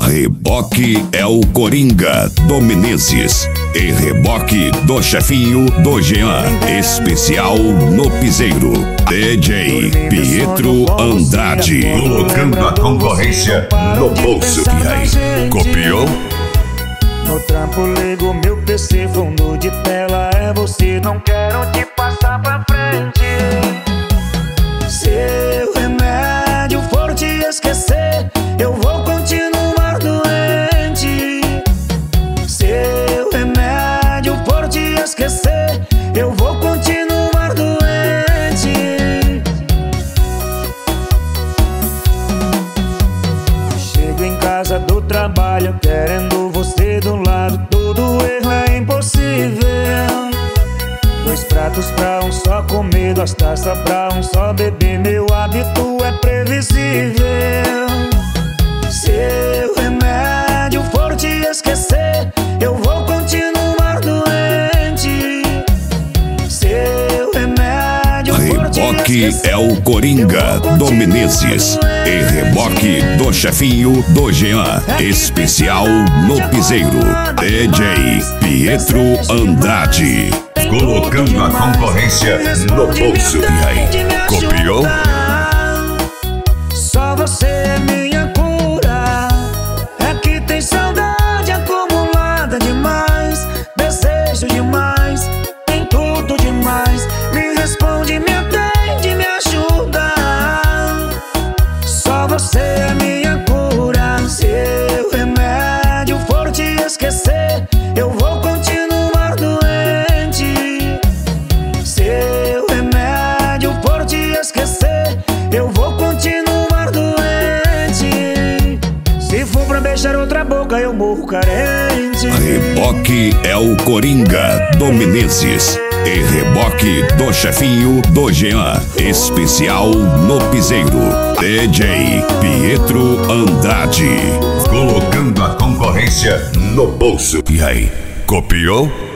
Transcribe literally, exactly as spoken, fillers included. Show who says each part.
Speaker 1: Reboque é o Coringa do Menezes e reboque do chefinho do Jean. Especial no piseiro. D J Pietro Andrade.
Speaker 2: Colocando a concorrência no bolso.
Speaker 1: E aí, copiou?
Speaker 3: No trampo ligo meu P C, fundo de tela é você. Não quero te passar pra frente. Seu remédio for te esquecer, eu vou continuar doente. Seu remédio for te esquecer, eu vou continuar doente. Chego em casa do trabalho querendo você do lado, todo erro é impossível. Dois pratos pra um só comer, duas taças pra um só beber, meu hábito é previsível. Seu remédio for te esquecer, eu vou continuar doente. Seu remédio for te
Speaker 1: Reboque
Speaker 3: esquecer,
Speaker 1: é o Coringa do Menezes e reboque do chefinho do Jean. Especial no piseiro. D J Pietro Andrade.
Speaker 2: Colocando a concorrência no bolso.
Speaker 1: E aí, copiou?
Speaker 3: Só você é minha cura. É que tem saudade acumulada demais, desejo demais, tem tudo demais. Me responde, me atende, me ajuda. Só você é minha cura. Seu remédio for te esquecer, eu vou continuar doente. Seu remédio for te esquecer, eu vou continuar doente. Se for pra beijar outra boca, eu morro carente.
Speaker 1: Reboque é o Coringa do Menezes e reboque do chefinho do Jean. Especial no piseiro. D J Pietro Andrade.
Speaker 2: Colocando a concorrência no bolso.
Speaker 1: E aí, copiou?